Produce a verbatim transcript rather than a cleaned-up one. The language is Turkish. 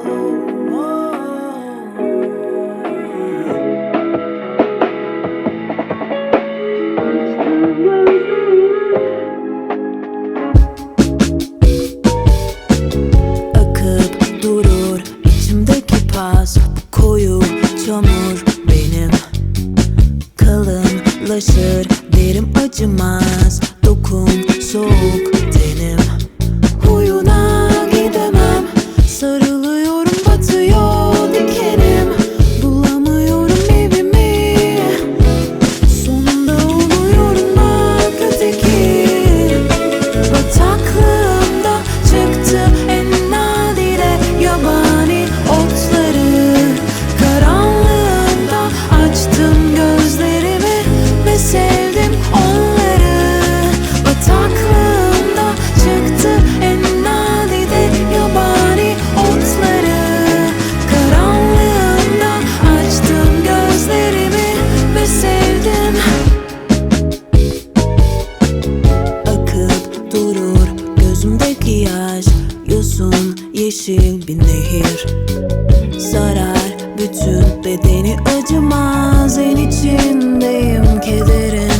Akıp durur içimdeki pas, bu koyu çamur benim. Kalınlaşır derim acımaz, dokun soğuk tenim. Huyuna gidemem, sarılıyorum batıyor dikenim. Bulamıyorum evimi, sonunda oluyorum bak öteki. Bataklığımda çıktı en nadire yabani otları. Karanlığında açtım gözlerimi ve sevdim onları. Bataklığımda çıktı en nadide yabani otları. Karanlığında açtım gözlerimi ve sevdim. Akıp durur gözümdeki yaş, yosun yeşil bir nehir. Sarar bütün bedeni acımaz, en içindeyim kederin.